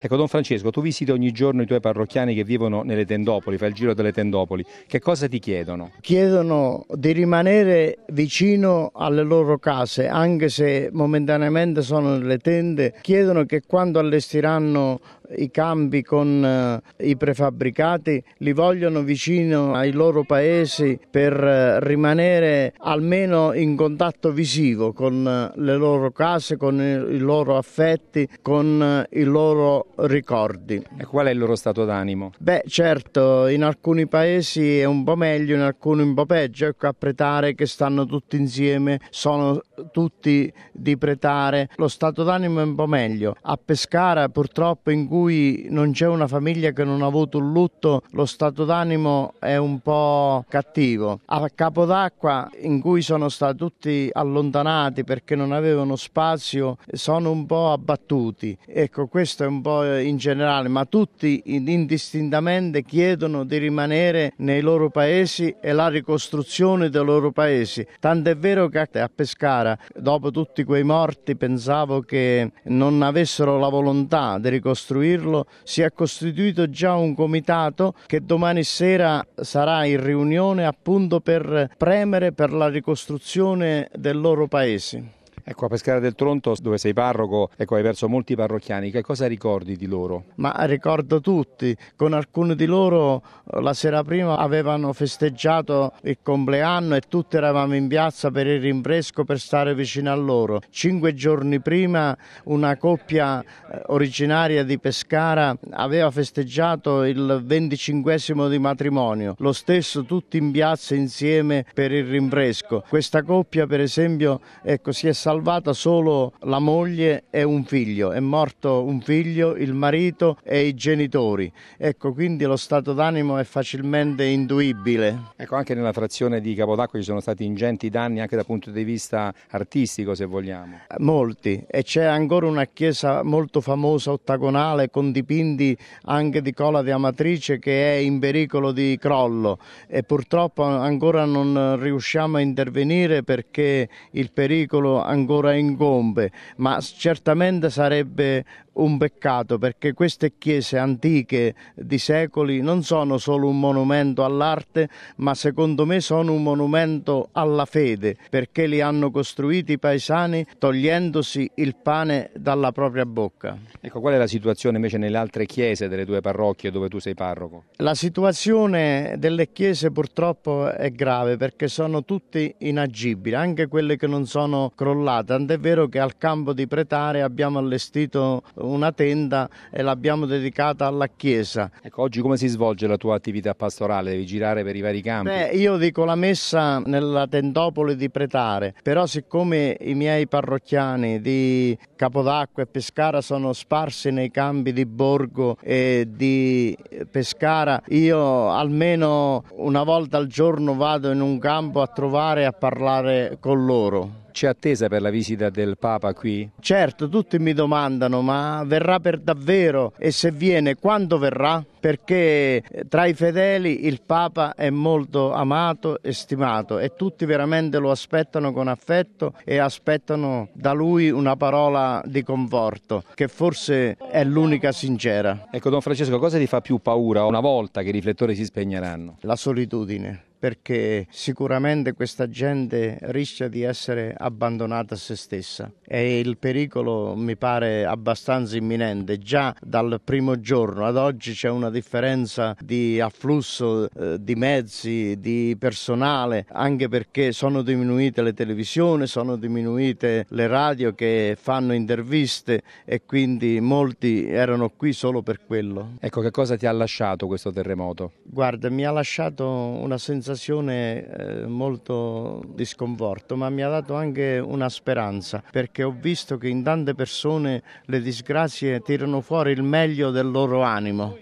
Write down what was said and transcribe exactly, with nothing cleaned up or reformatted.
Ecco, Don Francesco, tu visiti ogni giorno i tuoi parrocchiani che vivono nelle tendopoli, fai il giro delle tendopoli. Che cosa ti chiedono? Chiedono di rimanere vicino alle loro case, anche se momentaneamente sono nelle tende. Chiedono che quando allestiranno i campi con eh, i prefabbricati li vogliono vicino ai loro paesi per eh, rimanere almeno in contatto visivo con eh, le loro case, con i, i loro affetti, con eh, i loro ricordi. E qual è il loro stato d'animo? Beh, certo, in alcuni paesi è un po' meglio, in alcuni un po' peggio. Ecco, a Pretare, che stanno tutti insieme, sono tutti di Pretare, lo stato d'animo è un po' meglio. A Pescara, purtroppo, in cui non c'è una famiglia che non ha avuto un lutto, lo stato d'animo è un po' cattivo. A Capodacqua, in cui sono stati tutti allontanati perché non avevano spazio, sono un po' abbattuti. Ecco, questo è un po' in generale, ma tutti indistintamente chiedono di rimanere nei loro paesi e la ricostruzione dei loro paesi. Tant'è vero che a Pescara, dopo tutti quei morti, pensavo che non avessero la volontà di ricostruirlo. Si è costituito già un comitato che domani sera sarà in riunione appunto per premere per la ricostruzione del loro paese. Ecco, a Pescara del Tronto, dove sei parroco, ecco, hai perso molti parrocchiani. Che cosa ricordi di loro? Ma ricordo tutti. Con alcuni di loro la sera prima avevano festeggiato il compleanno e tutti eravamo in piazza per il rinfresco, per stare vicino a loro. Cinque giorni prima una coppia originaria di Pescara aveva festeggiato il venticinquesimo di matrimonio. Lo stesso, tutti in piazza insieme per il rinfresco. Questa coppia, per esempio, ecco, si è salvata salvata solo la moglie e un figlio, è morto un figlio, il marito e i genitori. Ecco, quindi lo stato d'animo è facilmente intuibile. Ecco, anche nella frazione di Capodacqua ci sono stati ingenti danni anche dal punto di vista artistico, se vogliamo. Molti, e c'è ancora una chiesa molto famosa, ottagonale, con dipinti anche di Cola di Amatrice, che è in pericolo di crollo e purtroppo ancora non riusciamo a intervenire perché il pericolo ancora ancora incombe, ma certamente sarebbe un peccato, perché queste chiese antiche di secoli non sono solo un monumento all'arte, ma secondo me sono un monumento alla fede, perché li hanno costruiti i paesani togliendosi il pane dalla propria bocca. Ecco, qual è la situazione invece nelle altre chiese delle tue parrocchie dove tu sei parroco? La situazione delle chiese purtroppo è grave, perché sono tutte inagibili, anche quelle che non sono crollate, tant'è vero che al campo di Pretare abbiamo allestito una tenda e l'abbiamo dedicata alla chiesa. Ecco, oggi come si svolge la tua attività pastorale? Devi girare per i vari campi? Beh, io dico la messa nella tendopoli di Pretare, però siccome i miei parrocchiani di Capodacqua e Pescara sono sparsi nei campi di Borgo e di Pescara, io almeno una volta al giorno vado in un campo a trovare e a parlare con loro. C'è attesa per la visita del Papa qui? Certo, tutti mi domandano, ma verrà per davvero? E se viene, quando verrà? Perché tra i fedeli il Papa è molto amato e stimato e tutti veramente lo aspettano con affetto e aspettano da lui una parola di conforto, che forse è l'unica sincera. Ecco, Don Francesco, cosa ti fa più paura una volta che i riflettori si spegneranno? La solitudine. Perché sicuramente questa gente rischia di essere abbandonata a se stessa e il pericolo mi pare abbastanza imminente. Già dal primo giorno ad oggi c'è una differenza di afflusso eh, di mezzi, di personale, anche perché sono diminuite le televisioni, sono diminuite le radio che fanno interviste e quindi molti erano qui solo per quello. Ecco, che cosa ti ha lasciato questo terremoto? Guarda, mi ha lasciato una sensazione Eh, molto di sconforto, ma mi ha dato anche una speranza, perché ho visto che in tante persone le disgrazie tirano fuori il meglio del loro animo.